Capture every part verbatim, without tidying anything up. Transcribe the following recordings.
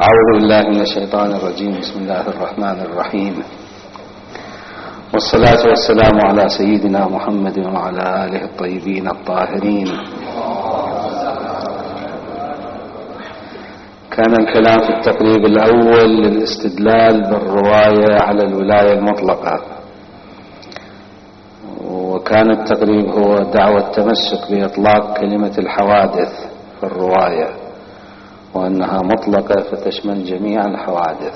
أعوذ بالله من الشيطان الرجيم. بسم الله الرحمن الرحيم، والصلاة والسلام على سيدنا محمد وعلى آله الطيبين الطاهرين. كان الكلام في التقريب الأول للاستدلال بالرواية على الولاية المطلقة، وكان التقريب هو دعوة التمسك بإطلاق كلمة الحوادث في الرواية، وأنها مطلقة فتشمل جميع الحوادث.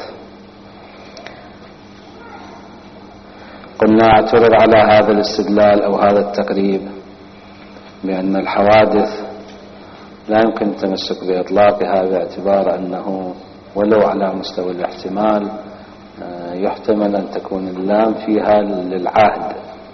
قلنا اعترض على هذا الاستدلال أو هذا التقريب بأن الحوادث لا يمكن التمسك بإطلاقها، باعتبار أنه ولو على مستوى الاحتمال يحتمل أن تكون اللام فيها للعهد،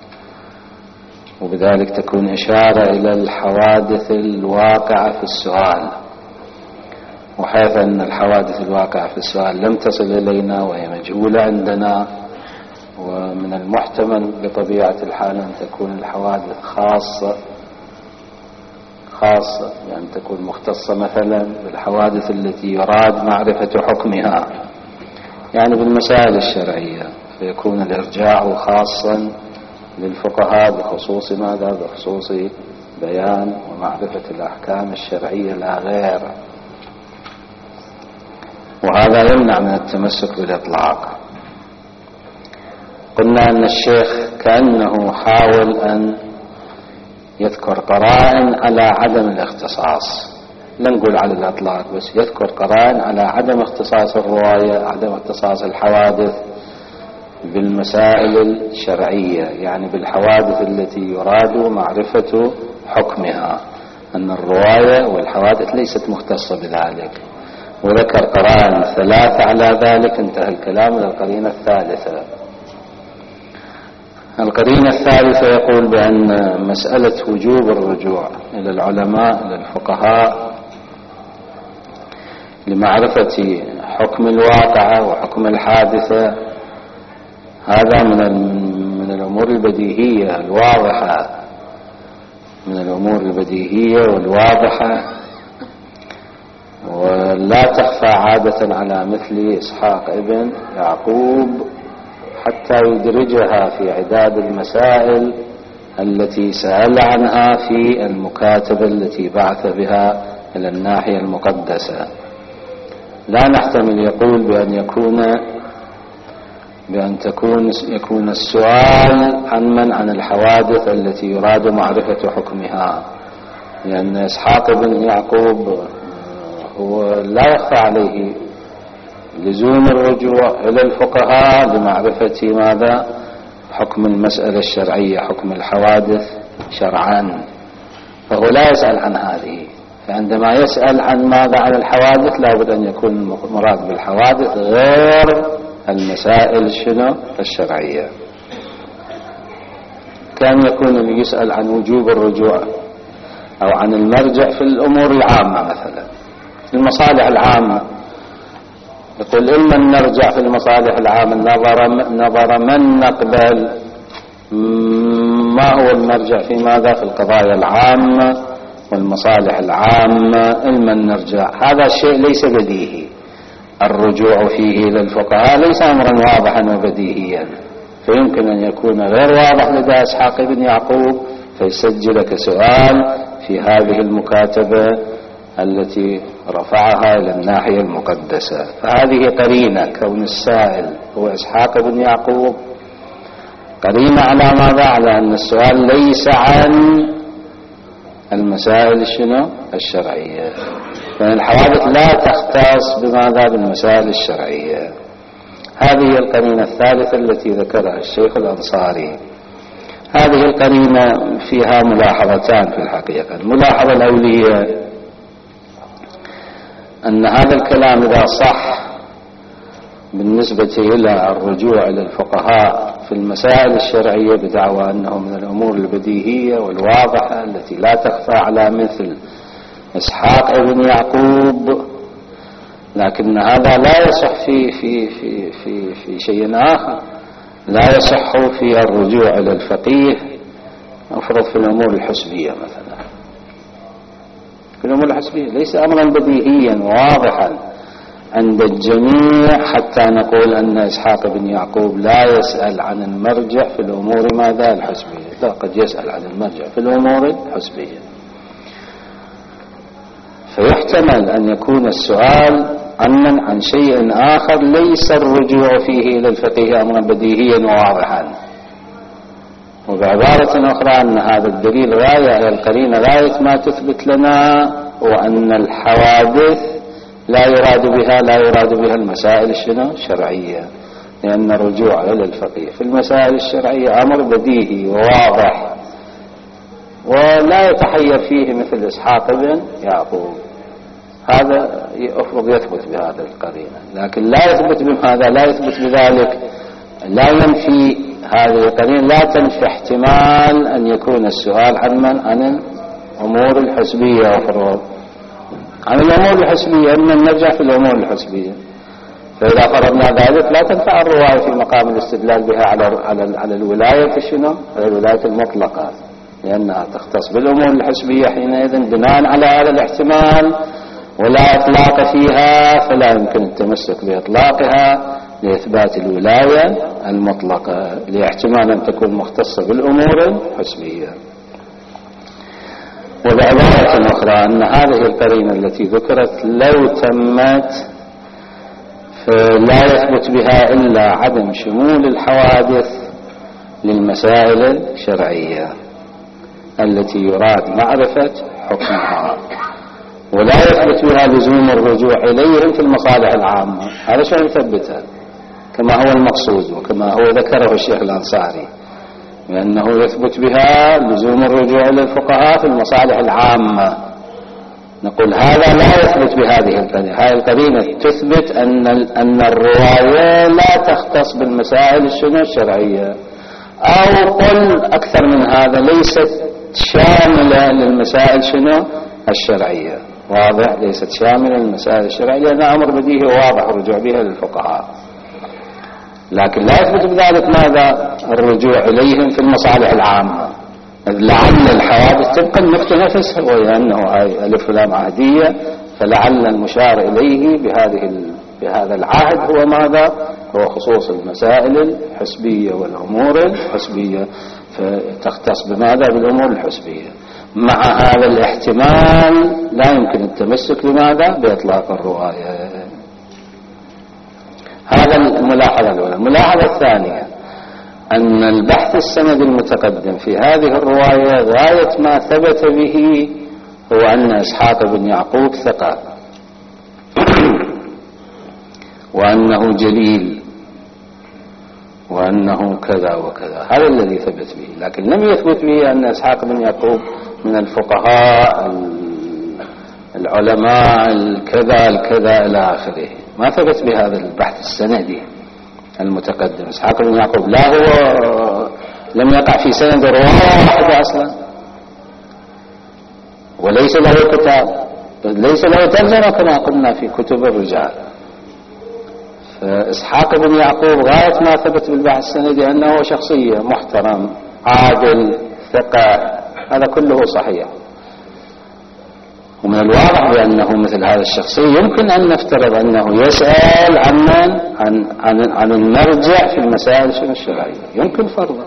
وبذلك تكون إشارة إلى الحوادث الواقعة في السؤال، وحيث أن الحوادث الواقعة في السؤال لم تصل إلينا وهي مجهولة عندنا، ومن المحتمل بطبيعة الحال أن تكون الحوادث خاصة خاصة يعني تكون مختصة مثلا بالحوادث التي يراد معرفة حكمها، يعني بالمسائل الشرعية، فيكون الإرجاع خاصا للفقهاء بخصوص ماذا؟ بخصوص بيان ومعرفة الأحكام الشرعية لا غير، وهذا يمنع من التمسك بالإطلاق. قلنا أن الشيخ كأنه حاول أن يذكر قرائن على عدم الاختصاص، لا نقول على الإطلاق، بس يذكر قرائن على عدم اختصاص الرواية، عدم اختصاص الحوادث بالمسائل الشرعية، يعني بالحوادث التي يراد معرفة حكمها، أن الرواية والحوادث ليست مختصة بذلك، وذكر قرائن ثلاثة على ذلك. انتهى الكلام إلى القرينة الثالثة. القرينة الثالثة يقول بأن مسألة وجوب الرجوع إلى العلماء إلى الفقهاء لمعرفة حكم الواقعة وحكم الحادثة، هذا من من الأمور البديهية الواضحة، من الأمور البديهية والواضحة، ولا تخفى عادة على مثل إسحاق ابن يعقوب حتى يدرجها في عداد المسائل التي سأل عنها في المكاتبة التي بعث بها إلى الناحية المقدسة. لا نحتمل يقول بأن يكون بأن تكون يكون السؤال عن من عن الحوادث التي يراد معرفة حكمها، لأن إسحاق بن يعقوب هو لا يخفى عليه لزوم الرجوع إلى الفقهاء لمعرفة ماذا؟ حكم المسألة الشرعية، حكم الحوادث شرعا، فهو لا يسأل عن هذه. فعندما يسأل عن ماذا؟ عن الحوادث، لابد أن يكون مراد بالحوادث غير المسائل شنو؟ الشرعية. كان يكون يسأل عن وجوب الرجوع أو عن المرجع في الأمور العامة، مثلا المصالح العامة، يقول إما نرجع في المصالح العامة نظر, نظر من نقبل، ما هو المرجع في ماذا؟ في القضايا العامة والمصالح العامة، إما نرجع. هذا الشيء ليس بديهي، الرجوع فيه إلى الفقهاء ليس أمرا واضحا وبديهيا، فيمكن أن يكون غير واضح لدى إسحاق بن يعقوب فيسجل كسؤال في هذه المكاتبة التي رفعها إلى الناحية المقدسة. فهذه قرينة، كون السائل هو إسحاق بن يعقوب قرينة على ماذا؟ على أن السؤال ليس عن المسائل شنو؟ الشرعية، لأن الحوادث لا تختص بماذا؟ بالمسائل الشرعية. هذه القرينة الثالثة التي ذكرها الشيخ الأنصاري. هذه القرينة فيها ملاحظتان في الحقيقة. الملاحظة الأولية أن هذا الكلام إذا صح بالنسبة إلى الرجوع إلى الفقهاء في المسائل الشرعية بدعوى أنه من الأمور البديهية والواضحة التي لا تخفى على مثل إسحاق ابن يعقوب، لكن هذا لا يصح في في في في في شيء آخر، لا يصح في الرجوع إلى الفقيه أفرض في الأمور الحسبية مثلا، في الأمور الحسبية ليس أمرا بديهيا واضحا عند الجميع حتى نقول أن إسحاق بن يعقوب لا يسأل عن المرجع في الأمور ماذا الحسبية، لا، قد يسأل عن المرجع في الأمور الحسبية. فيحتمل أن يكون السؤال عن عن شيء آخر ليس الرجوع فيه إلى الفقيه أمرا بديهيا وواضحا، وبعبارة أخرى أن هذا الدليل غاية القرينة غاية ما تثبت لنا، وأن الحوادث لا يراد بها لا يراد بها المسائل الشرعية، لأن الرجوع إلى الفقيه في المسائل الشرعية أمر بديهي وواضح ولا يتحير فيه مثل إسحاق بن يعقوب. هذا أفرض يثبت بهذا القرينة، لكن لا يثبت بهذا لا يثبت بذلك لا ينفي هذه القرينة لا تنفي احتمال أن يكون السؤال عن من عن الأمور الحسبية أفرض عن الأمور الحسبية أن نرجع في الأمور الحسبية. فإذا فرضنا ذلك لا تنفع الرواية في مقام الاستدلال بها على على على الولاية شنو؟ على الولاية المطلقة، لأنها تختص بالأمور الحسبية حينئذ بناء على هذا الاحتمال ولا إطلاق فيها، فلا يمكن التمسك بإطلاقها لإثبات الولاية المطلقة لاحتمال أن تكون مختصة بالأمور الحسبية. وبعبارة أخرى أن هذه القرينة التي ذكرت لو تمت فلا يثبت بها إلا عدم شمول الحوادث للمسائل الشرعية التي يراد معرفة حكمها، ولا يثبت بها لزوم الرجوع إليهم في المصالح العامة. هذا شو يثبتها كما هو المقصود وكما هو ذكره الشيخ الأنصاري، لأنه يثبت بها لزوم الرجوع إلى الفقهاء في المصالح العامة. نقول هذا لا يثبت بهذه القرينة. هذه القرينة تثبت أن أن الرواية لا تختص بالمسائل الشرعية، أو قل أكثر من هذا ليست شاملة للمسائل شنو الشرعية. واضح؟ ليست شاملة للمسائل الشرعية لأن أمر بديهي وواضح الرجوع بها للفقهاء، لكن لا يثبت بذلك ماذا الرجوع إليهم في المصالح العامة. لعل الحوادث تبقى النقطة نفسها، وأنه هاي ألف لام عهدية، فلعل المشار إليه بهذه بهذا العهد هو ماذا؟ هو خصوص المسائل الحسبية والأمور الحسبية، فتختص بماذا؟ بالأمور الحسبية. مع هذا الاحتمال لا يمكن التمسك بماذا؟ بإطلاق الرواية. هذا الملاحظة الأولى. الملاحظة الثانية أن البحث السندي المتقدم في هذه الرواية غاية ما ثبت به هو أن إسحاق بن يعقوب ثقة وأنه جليل وأنه كذا وكذا، هذا الذي ثبت به، لكن لم يثبت به أن إسحاق بن يعقوب من الفقهاء العلماء الكذا الكذا إلى آخره. ما ثبت بهذا البحث السندي المتقدم. إسحاق بن يعقوب لا هو لم يقع في سند رواية واحدة أصلا، وليس له كتاب، ليس له ترجمة كما قلنا في كتب الرجال. فإسحاق بن يعقوب غاية ما ثبت بالبحث السندي أنه شخصية محترم عادل ثقة، هذا كله صحيح. ومن الواضح بأنه مثل هذا الشخصية يمكن أن نفترض أنه يسأل عن من عن عن, عن المرجع في المسائل الشرعية، يمكن فرضا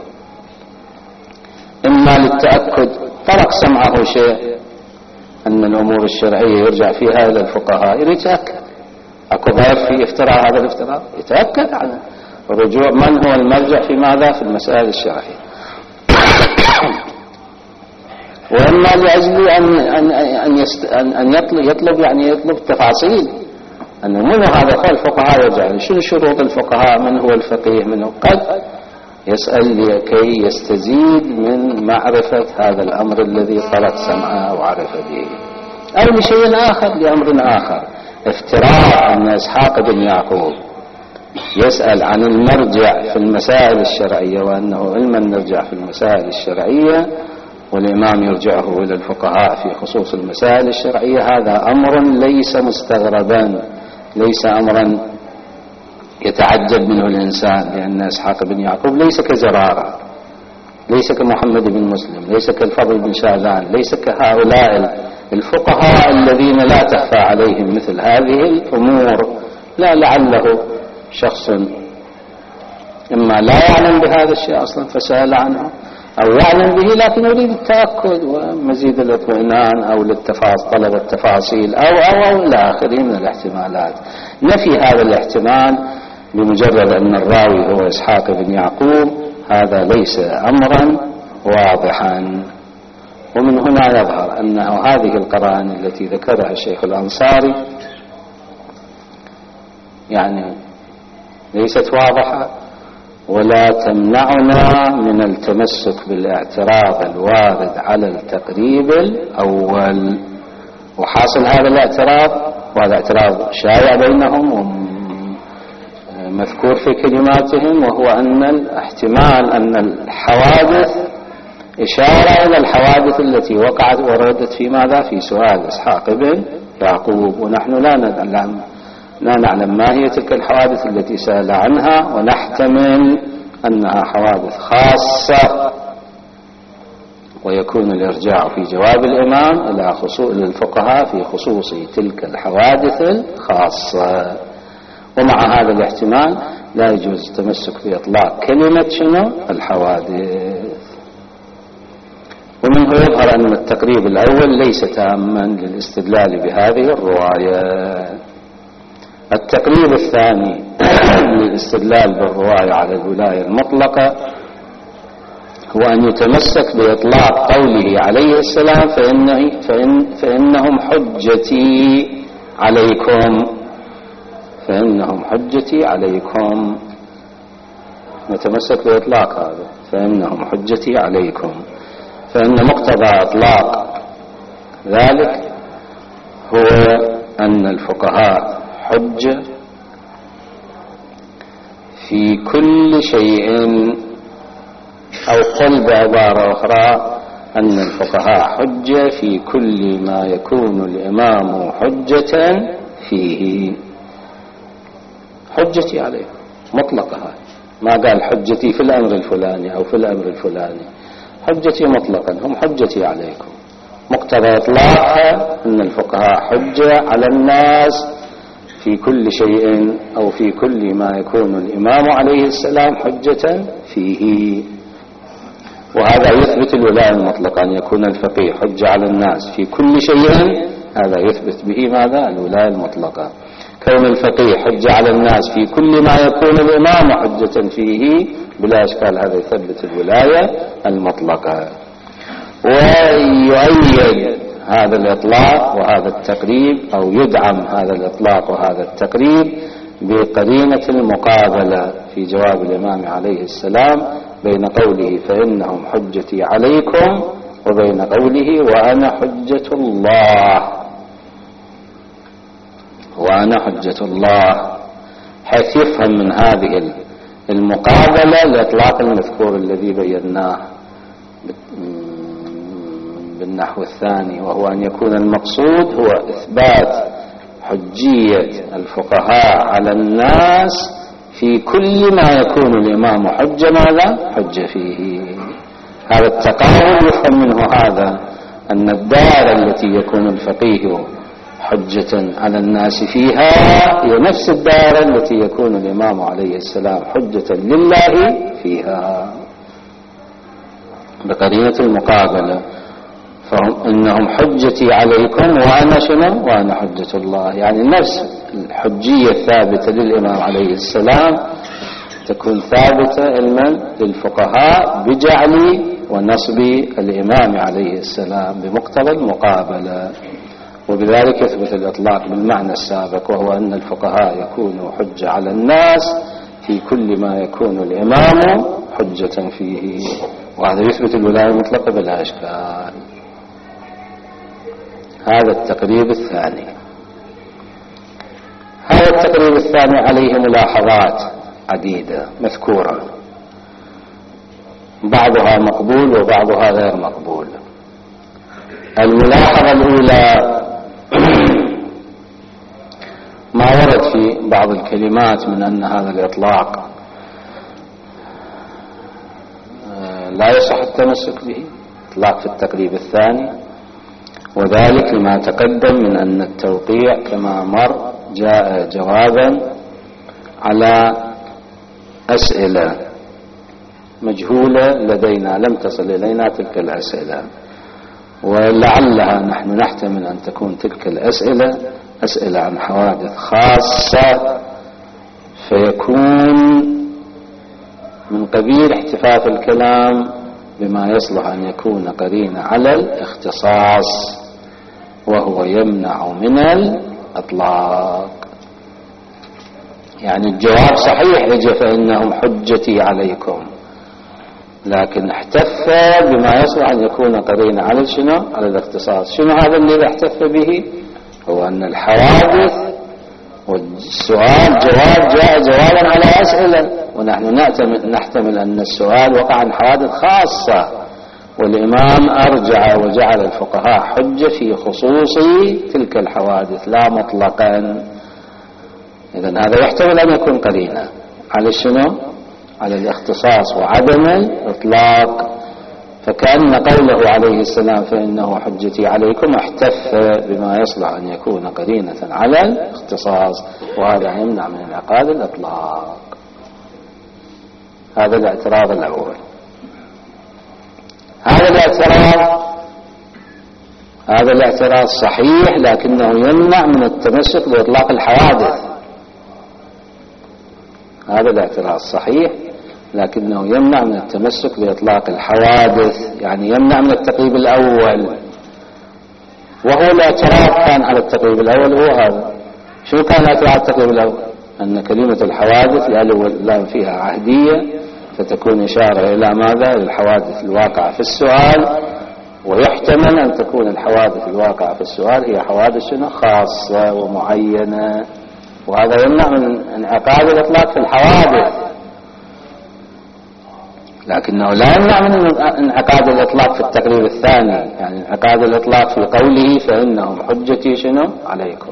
إما للتأكد طرق سمعه شيء أن الأمور الشرعية يرجع فيها إلى الفقهاء، يتأكد أكو ضعف في افتراء هذا الافتراء، يتأكد عن الرجوع من هو المرجع في ماذا في المسائل الشرعية. وإما لأجل أن أن أن, يست أن, أن يطلب, يطلب يعني يطلب تفاصيل أنه من هذا الفقهاء يرجع، شنو شروط الفقهاء، من هو الفقيه منه، قد يسأل لكي يستزيد من معرفة هذا الأمر الذي طرق سمعه وعرف به، أو لشيء آخر لأمر آخر. افتراء أن إسحاق بن يعقوب يسأل عن المرجع في المسائل الشرعية وأنه علما نرجع في المسائل الشرعية والإمام يرجعه إلى الفقهاء في خصوص المسائل الشرعية، هذا أمر ليس مستغربا، ليس أمرا يتعجب منه الإنسان، لأن إسحاق بن يعقوب ليس كزرارة، ليس كمحمد بن مسلم، ليس كالفضل بن شاذان، ليس كهؤلاء الفقهاء الذين لا تخفى عليهم مثل هذه الأمور لا، لعله شخص إما لا يعلم بهذا الشيء أصلا فسأل عنه، أو يعلم به لكن يريد التأكد ومزيد الاطمئنان، أو للتفاصيل طلب التفاصيل، أو أو أو إلى آخره من الاحتمالات. نفي هذا الاحتمال بمجرد أن الراوي هو إسحاق بن يعقوب هذا ليس أمرا واضحا. ومن هنا يظهر أنه هذه القرائن التي ذكرها الشيخ الأنصاري يعني ليست واضحة، ولا تمنعنا من التمسك بالاعتراض الوارد على التقريب الأول. وحاصل هذا الاعتراض، وهذا اعتراض شائع بينهم ومذكور في كلماتهم، وهو أن الاحتمال أن الحوادث إشارة إلى الحوادث التي وقعت وردت في ماذا؟ في سؤال إسحاق بن يعقوب، ونحن لا نعلم لا نعلم ما هي تلك الحوادث التي سأل عنها، ونحتمل أنها حوادث خاصة، ويكون الإرجاع في جواب الإمام إلى خصوص للفقهاء في خصوص تلك الحوادث الخاصة. ومع هذا الاحتمال لا يجوز التمسك بإطلاق كلمة شنو؟ الحوادث. ومنه يظهر أن التقريب الأول ليس تاما للاستدلال بهذه الرواية. التقريب الثاني للاستدلال بالرواية على الولاية المطلقة هو أن يتمسك بإطلاق قوله عليه السلام فإنه فإن فإنهم حجتي عليكم، فإنهم حجتي عليكم، نتمسك بإطلاق هذا فإنهم حجتي عليكم، فإن مقتضى إطلاق ذلك هو أن الفقهاء حجة في كل شيء، أو قل بعبارة أخرى أن الفقهاء حجة في كل ما يكون الإمام حجة فيه. حجتي عليه مطلقة، ما قال حجتي في الأمر الفلاني أو في الأمر الفلاني، حجتي مطلقا هم حجتي عليكم. مقتضى إطلاقها أن الفقهاء حجة على الناس في كل شيء أو في كل ما يكون الإمام عليه السلام حجة فيه. وهذا يثبت الولاية المطلقة، أن يكون الفقيه حجة على الناس في كل شيء، هذا يثبت به ماذا؟ الولاية المطلقة. كون الفقيه حجة على الناس في كل ما يكون الإمام حجة فيه بلا إشكال هذا يثبت الولاية المطلقة. ويؤيد هذا الإطلاق وهذا التقريب، أو يدعم هذا الإطلاق وهذا التقريب بقرينة المقابلة في جواب الإمام عليه السلام بين قوله فإنهم حجتي عليكم وبين قوله وأنا حجة الله، وأنا حجة الله، حيث يفهم من هذه المقابلة الإطلاق المذكور الذي بيناه بالنحو الثاني، وهو أن يكون المقصود هو إثبات حجية الفقهاء على الناس في كل ما يكون الإمام حجة ماذا؟ حجة فيه. هذا التقارب يفهم منه هذا أن الدار التي يكون الفقيه حجة على الناس فيها هي نفس الدار التي يكون الإمام عليه السلام حجة لله فيها، بقرينة المقابلة. فهم إنهم حجتي عليكم وأنا شنو؟ وأنا حجة الله، يعني نفس الحجية الثابتة للإمام عليه السلام تكون ثابتة لمن؟ للفقهاء بجعل ونصب الإمام عليه السلام بمقتضى المقابلة. وبذلك يثبت الإطلاق بالمعنى السابق، وهو أن الفقهاء يكونوا حجة على الناس في كل ما يكون الإمام حجة فيه، وهذا يثبت الولاية المطلقة بلا إشكال. هذا التقريب الثاني. هذا التقريب الثاني عليه ملاحظات عديدة مذكورة، بعضها مقبول وبعضها غير مقبول. الملاحظة الأولى ما ورد في بعض الكلمات من أن هذا الإطلاق لا يصح التمسك به، إطلاق في التقريب الثاني، وذلك لما تقدم من أن التوقيع كما مر جاء جوابا على أسئلة مجهولة لدينا، لم تصل إلينا تلك الأسئلة، ولعلها نحن نحتمل أن تكون تلك الأسئلة أسئلة عن حوادث خاصة، فيكون من قبيل احتفاف الكلام بما يصلح أن يكون قرينة على الاختصاص، وهو يمنع من الإطلاق. يعني الجواب صحيح اجى فإنهم حجتي عليكم، لكن احتف بما يصلح أن يكون قرينة على شنو؟ على الاختصاص. شنو هذا اللي احتف به؟ هو أن الحوادث والسؤال جواب جاء جوابا على أسئلة، ونحن نحتمل أن السؤال وقع عن حوادث خاصة، والإمام أرجع وجعل الفقهاء حجة في خصوص تلك الحوادث لا مطلقا. إذن هذا يحتمل أن يكون قرينة على شنو؟ على الاختصاص وعدم الإطلاق. فكأن قوله عليه السلام فإنه حجتي عليكم احتف بما يصلح أن يكون قرينة على الاختصاص، وهذا يمنع من انعقاد الإطلاق. هذا الاعتراض الأول. هذا الاعتراض هذا الاعتراض صحيح، لكنه يمنع من التمسك بإطلاق الحوادث. هذا الاعتراض صحيح، لكنه يمنع من التمسك بإطلاق الحوادث، يعني يمنع من التقريب الأول. وهو الاعتراض كان على التقريب الأول هو هذا. شو كان الاعتراض على التقريب الأول؟ أن كلمة الحوادث لا فيها عهدية، فتكون إشارة إلى ماذا؟ الحوادث الواقعة في السؤال، ويحتمل أن تكون الحوادث الواقعة في السؤال هي حوادث خاصة ومعينة، وهذا يمنع من انعقاد الإطلاق في الحوادث. لكنه لا يمنع من انعقاد الإطلاق في التقرير الثاني، يعني انعقاد الإطلاق في قوله فإنهم حجتي شنو عليكم.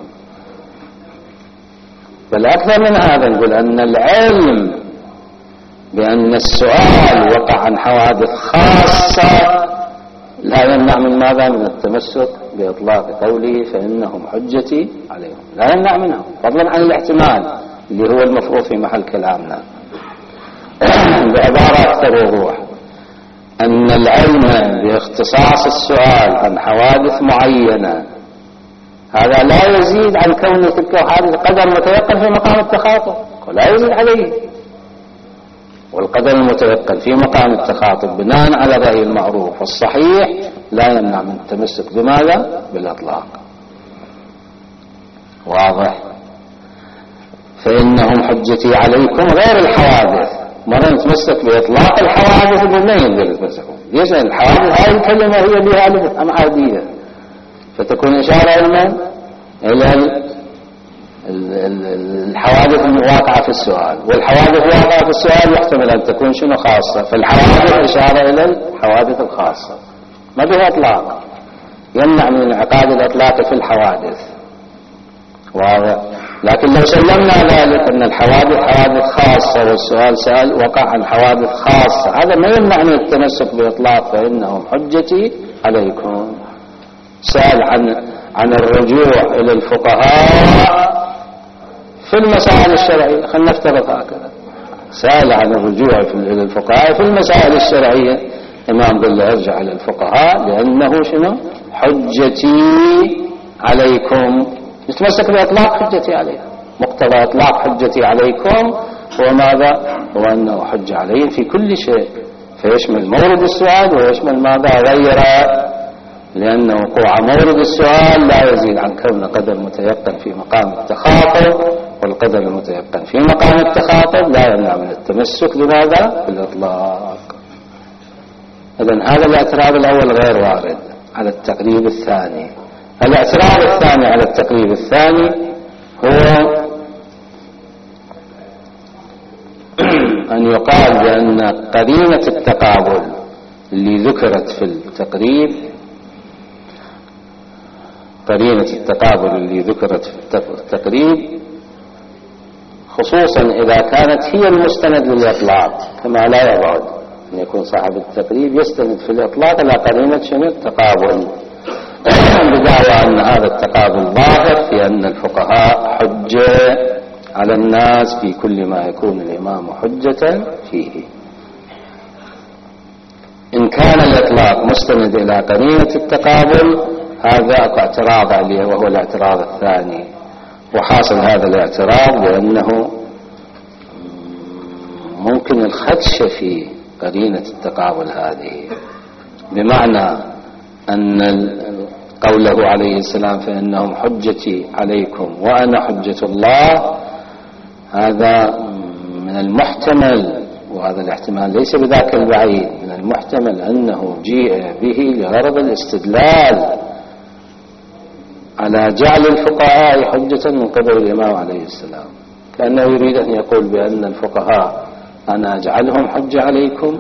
بل أكثر من هذا نقول أن العلم بأن السؤال وقع عن حوادث خاصة لا يمنع من ماذا؟ من التمسك بإطلاق قوله فإنهم حجتي عليهم، لا يمنع منه، فضلا عن الاحتمال اللي هو المفروض في محل كلامنا. بعبارة أكثر وضوح، أن العلم باختصاص السؤال عن حوادث معينة هذا لا يزيد عن كون تلك الحادث قدر متيقن في مقام التخاطب، ولا يزيد عليه. والقدر المتيقن في مقام التخاطب بناء على الرأي المعروف والصحيح لا يمنع من التمسك بماذا؟ بالإطلاق. واضح؟ فإنهم حجتي عليكم غير الحوادث. مرة نتمسك بإطلاق الحوادث وما يقدر يتمسكوا. ليش؟ الحوادث هذه الكلمة هي بها لبث أم عادية، فتكون إشارة إلى إلى الحوادث الواقعة في السؤال، والحوادث الواقعة في السؤال يحتمل أن تكون شنو خاصة، فالحوادث إشارة إلى الحوادث الخاصة ما بها إطلاق، يمنع من انعقاد الإطلاق في الحوادث. واضح؟ لكن لو سلمنا ذلك أن الحوادث حوادث خاصة والسؤال سأل وقع عن حوادث خاصة، هذا ما يمنع من التمسك بإطلاق فإنهم حجتي عليكم. سأل عن عن الرجوع إلى الفقهاء في المسائل الشرعية، خلينا نفترض هكذا، سأل عن الرجوع إلى الفقهاء في المسائل الشرعية، إمام قال له ارجع إلى الفقهاء لأنه شنو؟ حجتي عليكم. يتمسك بإطلاق حجتي عليكم، مقتضى إطلاق حجتي عليكم هو ماذا؟ هو أنه حج عليه في كل شيء، فيشمل مورد السؤال ويشمل ماذا؟ غيره، لأن وقوع مورد السؤال لا يزيد عن كون قدر متيقن في مقام التخاطب، والقدر المتيقن في مقام التخاطب لا يمنع من التمسك بماذا؟ بالإطلاق. إذن هذا الاعتراض الأول غير وارد على التقريب الثاني. الاعتراض الثاني على التقريب الثاني هو أن يقال بأن قرينة التقابل اللي ذكرت في التقريب، قرينة التقابل اللي ذكرت في التقريب خصوصا إذا كانت هي المستند للإطلاق، كما لا يبعد أن يكون صاحب التقريب يستند في الإطلاق إلى قرينة شنو؟ التقابل. بدعوى أن هذا التقابل ظاهر في أن الفقهاء حجة على الناس في كل ما يكون الإمام حجة فيه. إن كان الإطلاق مستند إلى قرينة التقابل هذا اعتراض عليه، وهو الاعتراض الثاني. وحاصل هذا الاعتراض بأنه ممكن الخدش في قرينة التقابل هذه، بمعنى أن قوله عليه السلام فإنهم حجتي عليكم وأنا حجة الله، هذا من المحتمل، وهذا الاحتمال ليس بذاك البعيد، من المحتمل أنه جيء به لغرض الاستدلال على جعل الفقهاء حجة من قبل الإمام عليه السلام، كأنه يريد أن يقول بأن الفقهاء أنا أجعلهم حجة عليكم،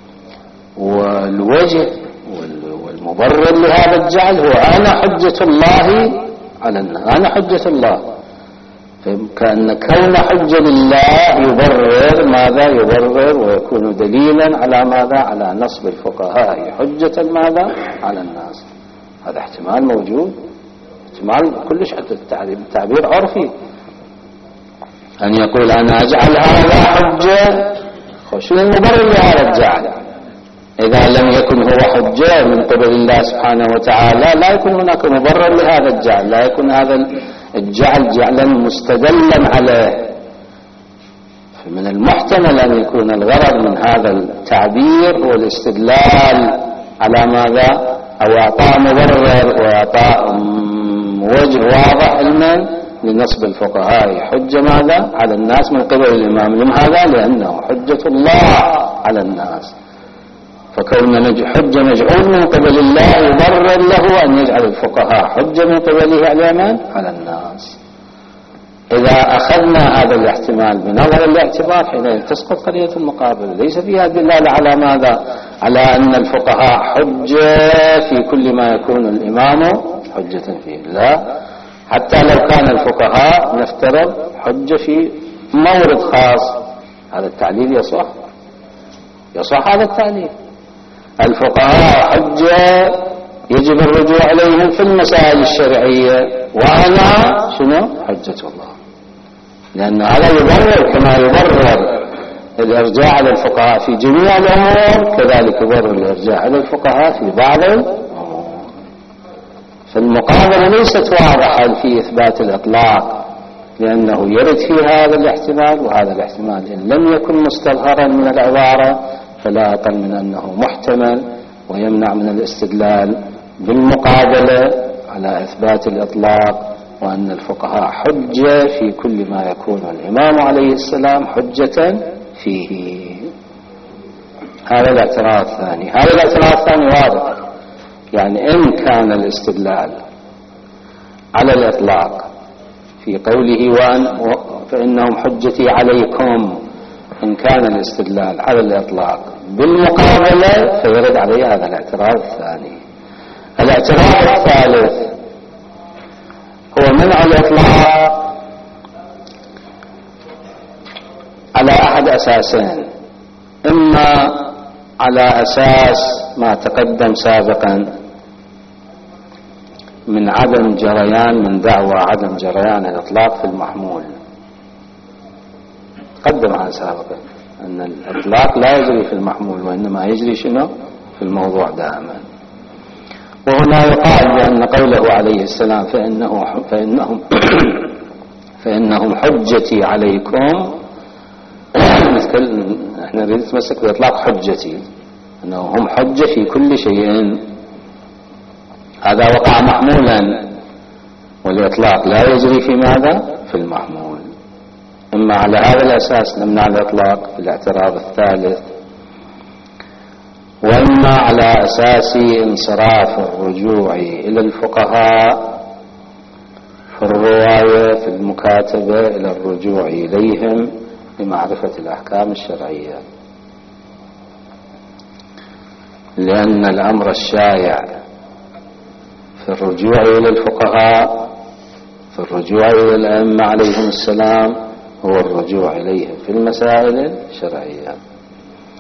والوجه والمبرر لهذا الجعل هو أنا حجة الله على الناس، أنا حجة الله. فكأن كون حجة لله يبرر ماذا؟ يبرر ويكون دليلا على ماذا؟ على نصب الفقهاء حجة ماذا؟ على الناس. هذا احتمال موجود، احتمال كلش تعبير عرفي، أن يقول أنا أجعل هذا حجة. شنو المبرر لهذا الجعل؟ إذا لم يكن هو حجة من قبل الله سبحانه وتعالى لا يكون هناك مبرر لهذا الجعل، لا يكون هذا الجعل جعلا مستدلا عليه. فمن المحتمل أن يكون الغرض من هذا التعبير هو الاستدلال على ماذا؟ أو إعطاء مبرر وإعطاء وجه واضح علما لنصب الفقهاء حجة ماذا؟ على الناس من قبل الإمام. لماذا؟ لأنه حجة الله على الناس. فكون حجة مجعول من قبل الله يبرر له أن يجعل الفقهاء حجة من قبله على من؟ على الناس. إذا أخذنا هذا الاحتمال بنظر الاعتبار حينئذ تسقط قضية المقابل، ليس فيها دلالة على ماذا؟ على أن الفقهاء حجة في كل ما يكون الإمام حجة فيه، لا، حتى لو كان الفقهاء نفترض حجة في مورد خاص، هذا التعليل يصح، يصح هذا التعليل. الفقهاء حجة يجب الرجوع إليهم في المسائل الشرعية، وأنا شنو؟ حجة الله. لأن هذا يبرر كما يبرر الإرجاع على الفقهاء في جميع الأمور، كذلك يبرر الإرجاع على الفقهاء في بعض الأمور. فالمقابلة ليست واضحة في إثبات الإطلاق، لأنه يرد في هذا الاحتمال، وهذا الاحتمال إن لم يكن مستظهرا من العبارة فلا أقل من أنه محتمل ويمنع من الاستدلال بالمقابلة على إثبات الإطلاق، وأن الفقهاء حجة في كل ما يكون الإمام عليه السلام حجة فيه. هذا الاعتراض الثاني. هذا الاعتراض الثاني واضح، يعني إن كان الاستدلال على الإطلاق في قوله وأن فإنهم حجتي عليكم، إن كان الاستدلال على الإطلاق بالمقابلة فيرد عليه هذا الاعتراض الثاني. الاعتراض الثالث هو منع الإطلاق على أحد أساسين، إما على أساس ما تقدم سابقا من عدم جريان، من دعوى عدم جريان الإطلاق في المحمول، قدم على سابقا أن الإطلاق لا يجري في المحمول وإنما يجري شنو؟ في الموضوع دائما. وهنا يقال بأن قوله عليه السلام فإنه فإنهم فإنهم حجتي عليكم، احنا نريد نتمسك بإطلاق حجتي، أنهم هم حجة في كل شيء، هذا وقع محمولا، والإطلاق لا يجري في ماذا؟ في المحمول. إما على هذا الأساس نمنع الإطلاق في الاعتراض الثالث، وإما على أساس انصراف الرجوع إلى الفقهاء في الرواية في المكاتبة إلى الرجوع إليهم لمعرفة الأحكام الشرعية، لأن الأمر الشائع في الرجوع إلى الفقهاء في الرجوع إلى الأئمة عليهم السلام هو الرجوع إليهم في المسائل الشرعية،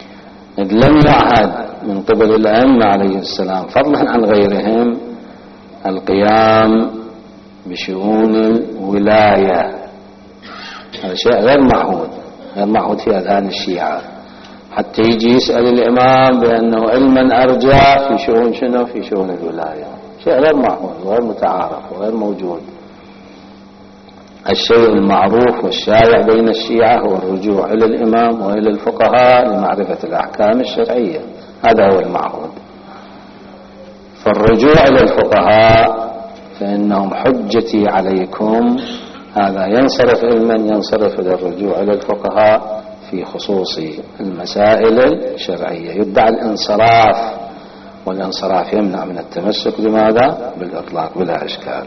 إذ لم يعهد من قبل الأئمة عليه السلام فضلا عن غيرهم القيام بشؤون الولاية. هذا شيء غير معهود، غير معهود في أذهان الشيعة، حتى يجي يسأل الإمام بأنه علما أرجع في شؤون شنو؟ في شؤون الولاية. شيء غير معهود وغير متعارف وغير موجود. الشيء المعروف والشائع بين الشيعة هو الرجوع إلى الإمام وإلى الفقهاء لمعرفة الأحكام الشرعية، هذا هو المعهود. فالرجوع إلى الفقهاء فإنهم حجتي عليكم، هذا ينصرف علما ينصرف إلى الرجوع إلى الفقهاء في خصوص المسائل الشرعية. يدعى الانصراف، والانصراف يمنع من التمسك بماذا؟ بالإطلاق بلا إشكال.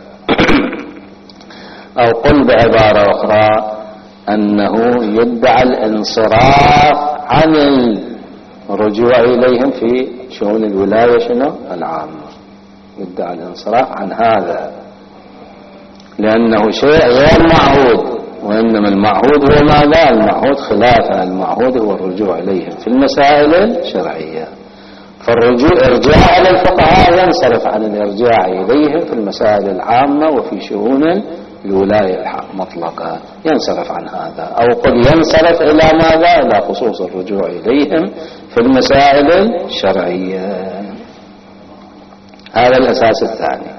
أو قل بعبارة أخرى أنه يدعى الانصراف عن الرجوع إليهم في شؤون الولاية شنو؟ العامة. يدعى الانصراف عن هذا لأنه شيء غير معهود، وإنما المعهود هو ماذا؟ المعهود خلافه، المعهود هو الرجوع إليهم في المسائل الشرعية. فالرجوع إرجاع إلى الفقهاء ينصرف عن الإرجاع إليهم في المسائل العامة وفي شؤون الولاية مطلقة، ينصرف عن هذا. أو قد ينصرف إلى ماذا؟ إلى خصوص الرجوع إليهم في المسائل الشرعية. هذا الأساس الثاني.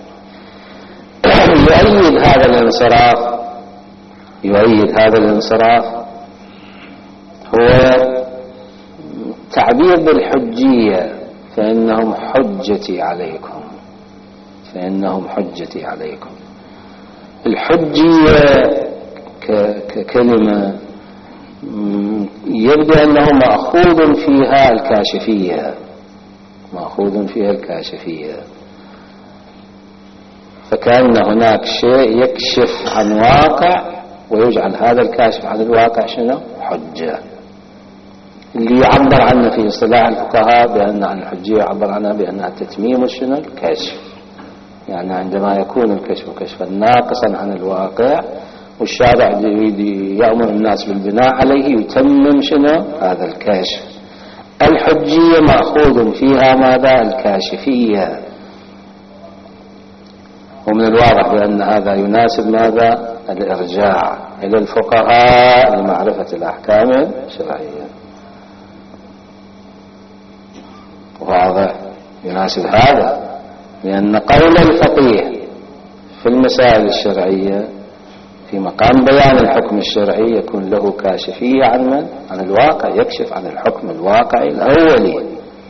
يؤيد هذا الانصراف يؤيد هذا الانصراف هو تعبير بالحجية، فإنهم حجتي عليكم، فإنهم حجتي عليكم. الحجية ككلمة يبدو أنه مأخوذ فيها الكاشفية، مأخوذ فيها الكاشفية، فكأن هناك شيء يكشف عن واقع ويجعل هذا الكاشف عن الواقع شنو؟ حجة. اللي يعبر عنه في اصطلاح الفقهاء بأن عن الحجية يعبر عنها بأنها تتميم شنو؟ الكشف. يعني عندما يكون الكشف كشفا ناقصا عن الواقع والشارع يريد يأمر الناس بالبناء عليه يتمم شنو؟ هذا الكشف. الحجية مأخوذ فيها ماذا؟ الكاشفية. ومن الواضح بأن هذا يناسب ماذا؟ الإرجاع إلى الفقهاء لمعرفة الأحكام الشرعية. واضح؟ يناسب هذا، لأن قول الفقيه في المسائل الشرعية في مقام بيان الحكم الشرعي يكون له كاشفية عن من؟ عن الواقع، يكشف عن الحكم الواقعي الأولي.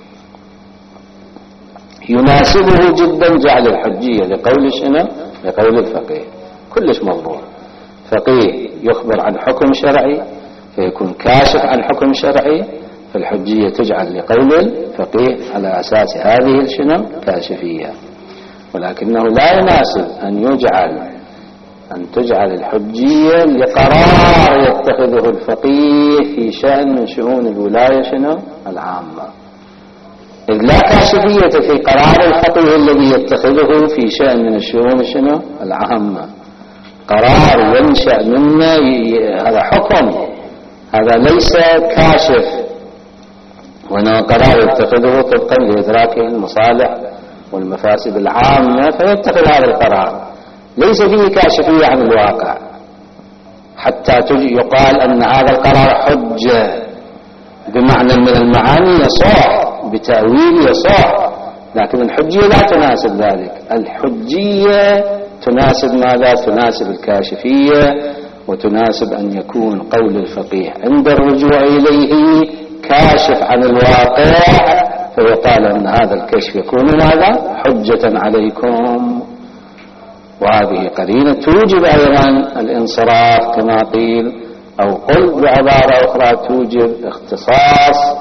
يناسبه جدا جعل الحجية لقول شنو؟ لقول الفقيه. كلش مضبوط. فقيه يخبر عن حكم شرعي فيكون كاشف عن حكم شرعي، فالحجية تجعل لقول الفقيه على أساس هذه شنو؟ كاشفية. ولكنه لا يناسب أن يجعل أن تجعل الحجية لقرار يتخذه الفقيه في شأن من شؤون الولاية شنو؟ العامة. إذ لا كاشفية في قرار الفقيه الذي يتخذه في شأن من الشؤون شنو؟ العامة. قرار ينشأ منه هذا حكم، هذا ليس كاشف، وإنما قرار يتخذه طبقا لإدراك المصالح والمفاسد العامة فيتخذ هذا القرار، ليس فيه كاشفية عن الواقع حتى يقال أن هذا القرار حجة بمعنى من المعاني يصح، بتأويل يصح، لكن الحجية لا تناسب ذلك. الحجية تناسب ماذا؟ تناسب الكاشفية، وتناسب أن يكون قول الفقيه عند الرجوع إليه كاشف عن الواقع، فيقال أن هذا الكشف يكون ماذا؟ حجة عليكم. وهذه قرينة توجب أيضا الانصراف كما قيل، أو قل بعبارة أخرى توجب اختصاص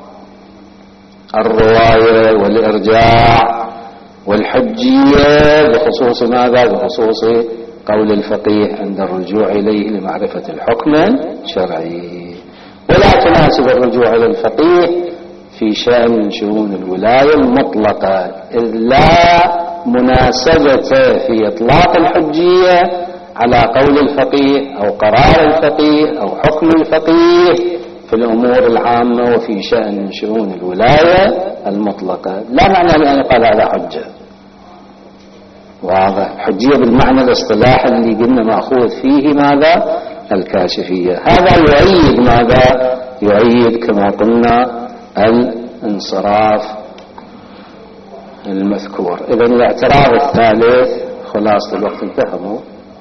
الرواية والإرجاع والحجية بخصوص ماذا؟ بخصوص قول الفقيه عند الرجوع إليه لمعرفة الحكم الشرعي. ولا تناسب الرجوع إلى الفقيه في شأن من شؤون الولاية المطلقة، إذ لا مناسبة في إطلاق الحجية على قول الفقيه أو قرار الفقيه أو حكم الفقيه في الأمور العامة وفي شأن من شؤون الولاية المطلقة. لا معنى لأن يقال هذا حجة، واضح. حجية بالمعنى الاصطلاحي اللي قلنا مأخوذ فيه ماذا؟ الكاشفية. هذا يؤيد ماذا؟ يؤيد كما قلنا الانصراف المذكور. إذن الاعتراض الثالث، خلاصة الوقت انتهموا.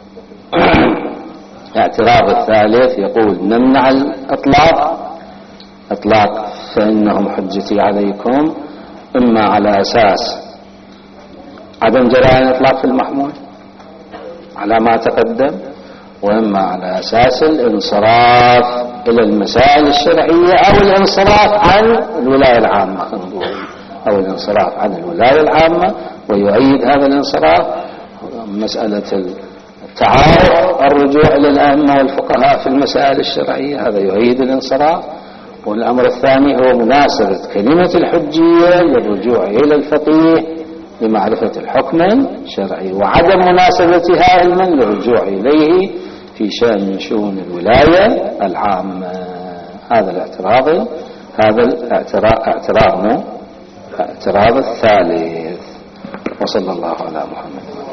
الاعتراض الثالث يقول نمنع الإطلاق إطلاق فإنهم حجتي عليكم إما على أساس عدم جريان الإطلاق في المحمول على ما تقدم، وإما على أساس الانصراف إلى المسائل الشرعية أو الانصراف عن الولاية العامة، أو الانصراف عن الولاية العامة. ويؤيد هذا الانصراف مسألة التعارف، الرجوع إلى الأئمة والفقهاء في المسائل الشرعية، هذا يؤيد الانصراف. والأمر الثاني هو مناسبة كلمة الحجية للرجوع إلى الفقيه لمعرفة الحكم الشرعي، وعدم مناسبتها علما للرجوع إليه في شأن من شؤون الولاية العامة. هذا الاعتراض هذا الاعتراض اعتراض الاعتراض الثالث. وصلى الله على محمد.